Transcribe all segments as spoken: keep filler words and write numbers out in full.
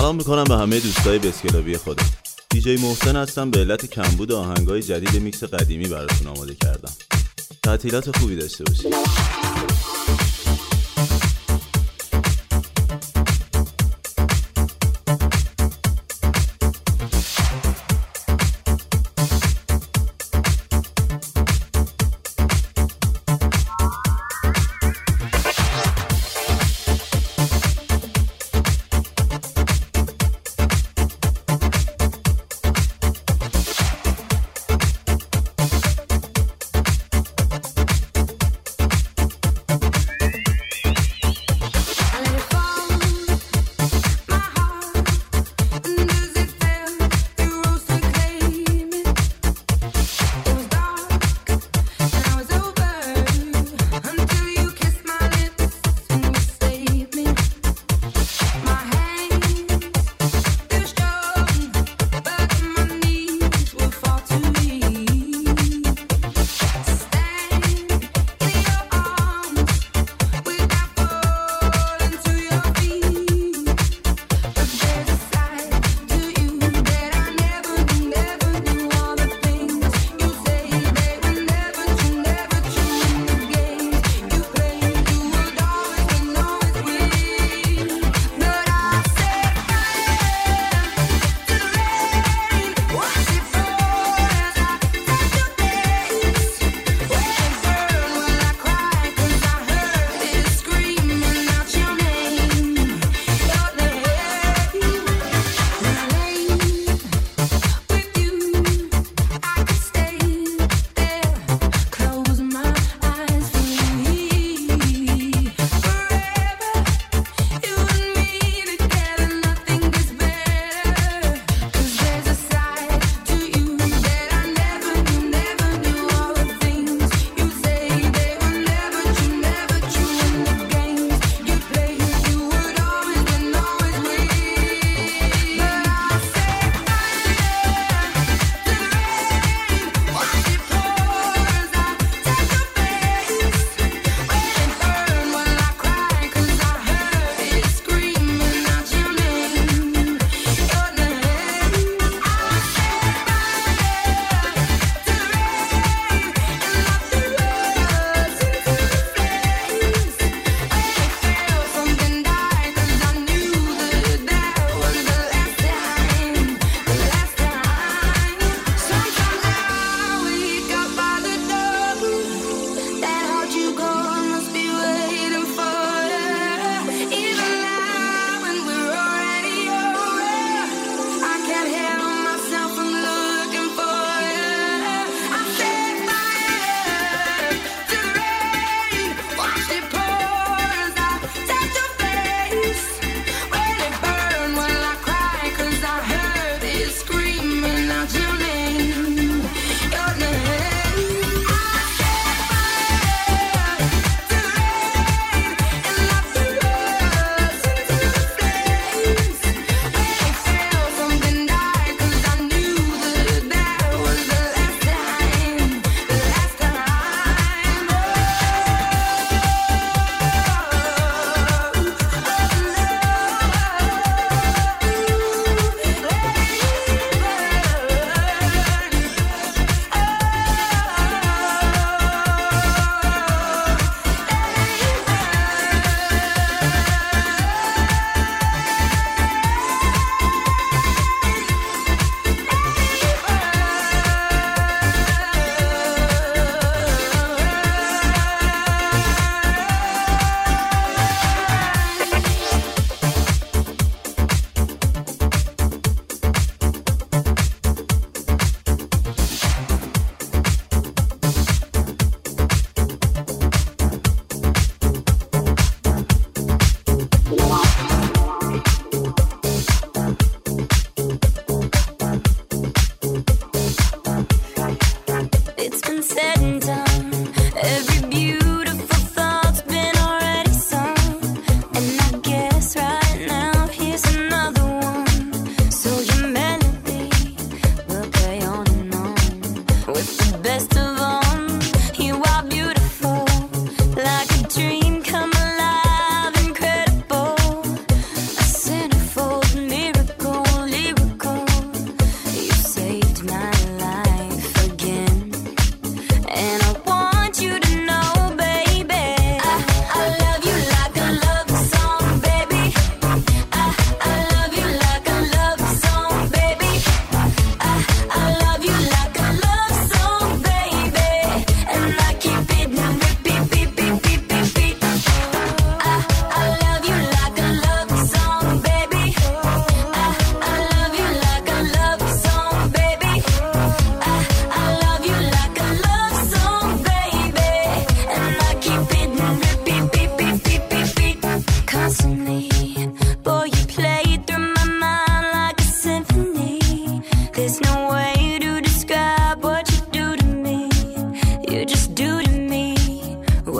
سلام میکنم به همه دوستای بسکلابی خودم. دیجی محسن هستم. به علت کمبود آهنگای جدید میکس قدیمی براتون آماده کردم. تعطیلات خوبی داشته باشید. Dream come alive, incredible. A centerfold mirror.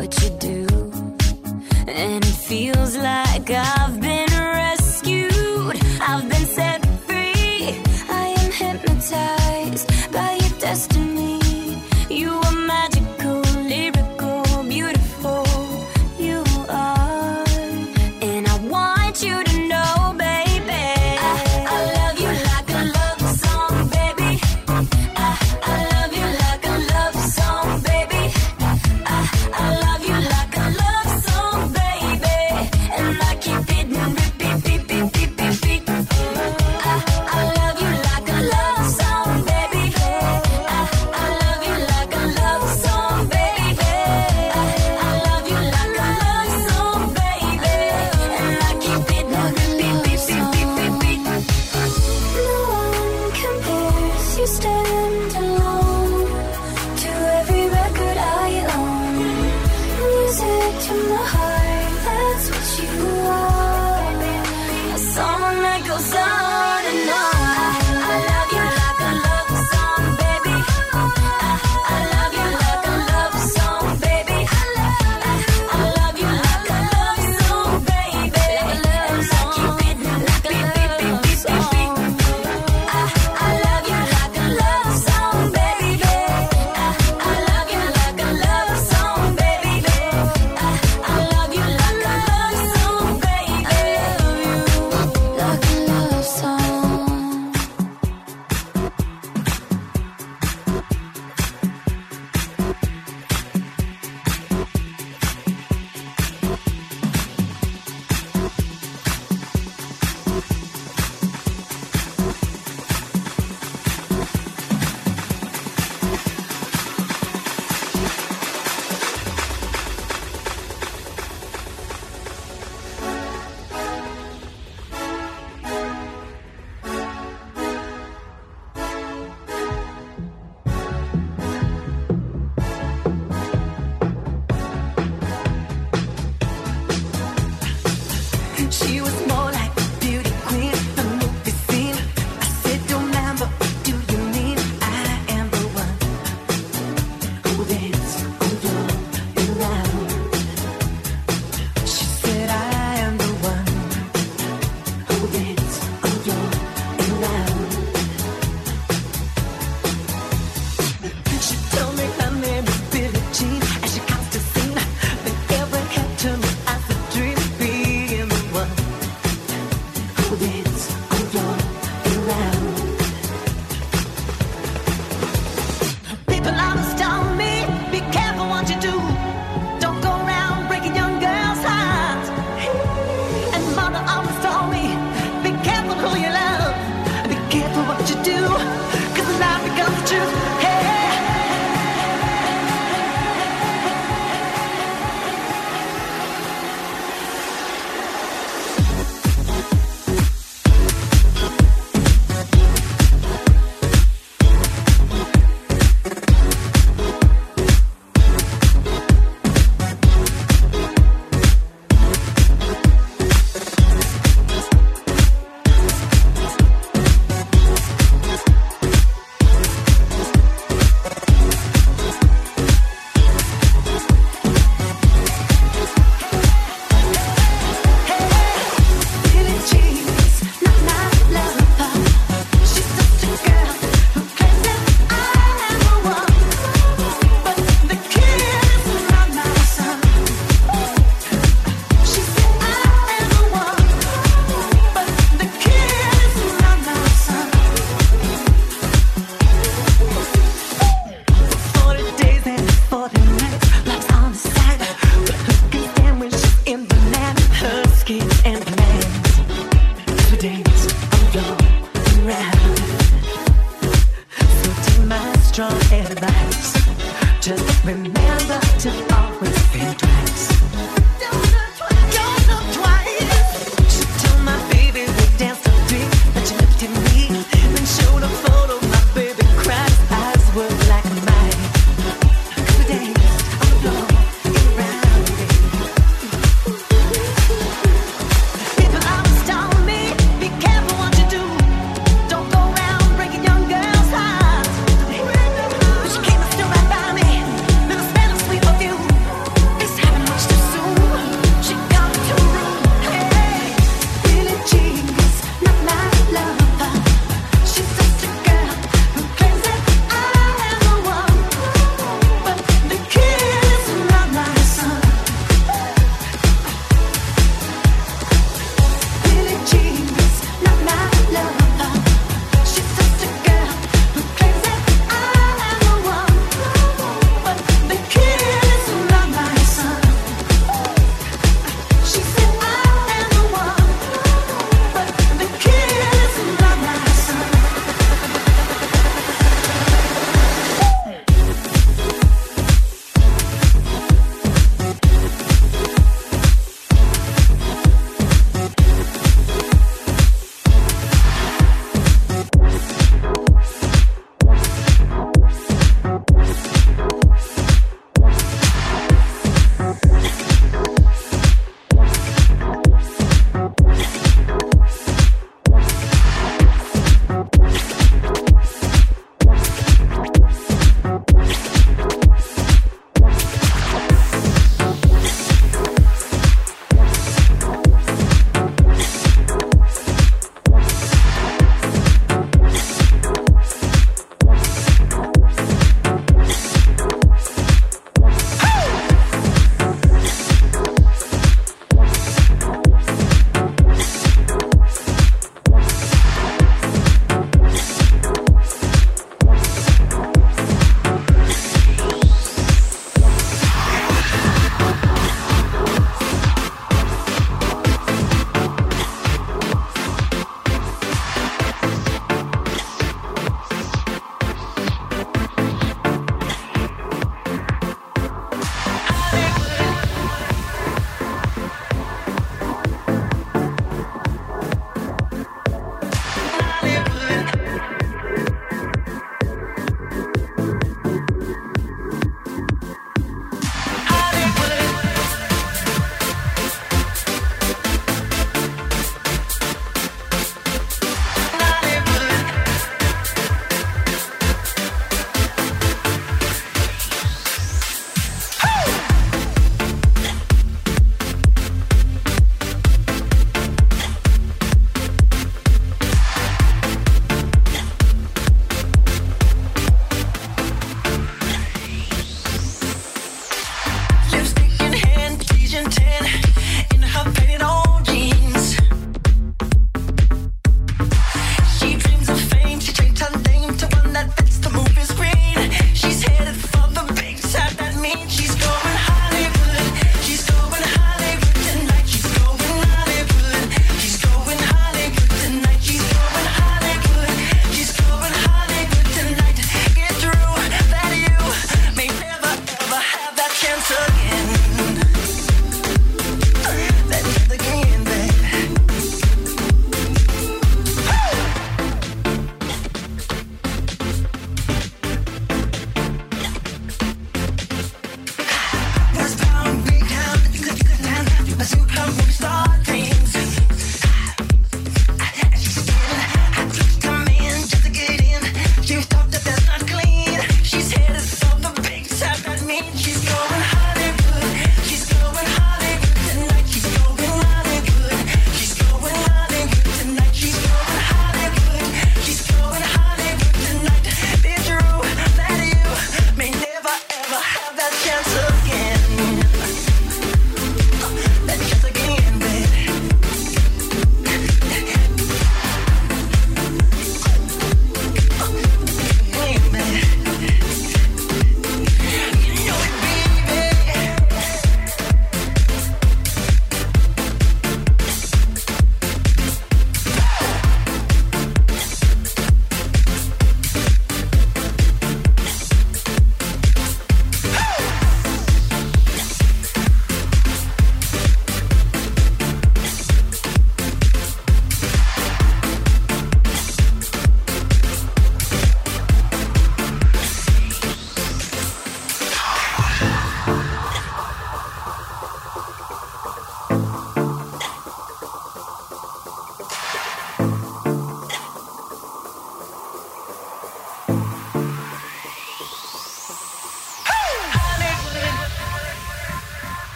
what you do, and it feels like I've been rescued. I've been set free. I am hypnotized by your destiny. You are magical, lyrical, beautiful. You are, and I want you to know, baby, I, I love you like a love song, baby. I, I love you like a love song, baby. I, I love you like a love song, baby. And I keep it on repeat, beep, beep, beep, beep, beep. I, I love you like a love song, baby. I, I love you like a love song, baby. I, I love you like a love song, baby. And I keep it on repeat, beep, beep, beep, beep, beep. No one compares. You stand alone to every record I own. Music to my heart, that's what you are. A song that goes on and on. I, I love you like a love song, baby. I, I love you like a love song, baby. I, I love you like a love song, baby. And I keep it like a beep, beep, beep, beep, beep. I, I love you like a love song, baby. I, I love you like a love song, baby. I, I love you like a love song,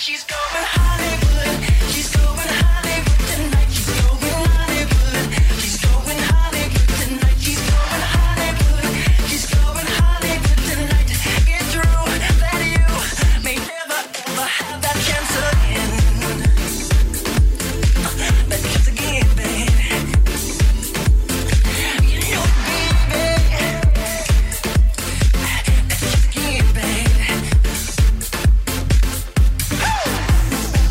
Woo!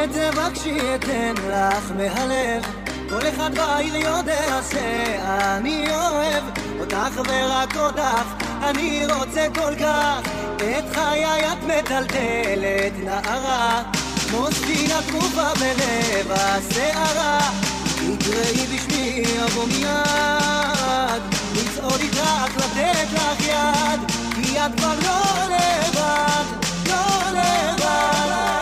תבקשי אתן לך מהלב, כל אחד בעיר יודע שאני אוהב אותך ורק אותך, אני רוצה כל כך את חיי, את מטלטלת נערה כמו ספינה תקופה בלב הסערה, תקראי בשמי אבוא מיד, לצעוד איתך לתת לך יד, כי את כבר לא לבד, לא לבד.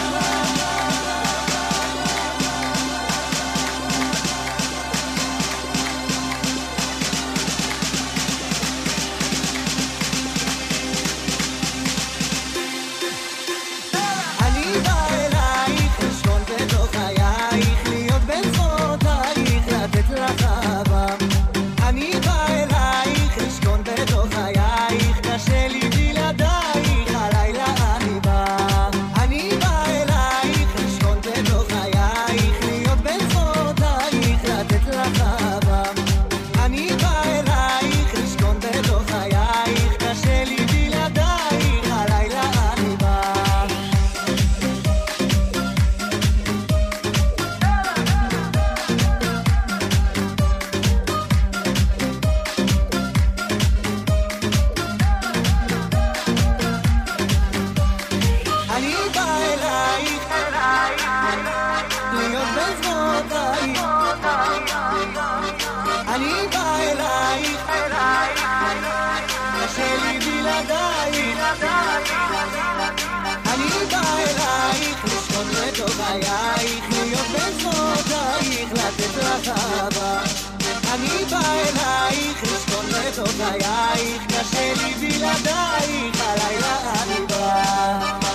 אני בא אלייך, לשכון בתוך חייך, קשה לי בלעדייך, הלילה אני בא.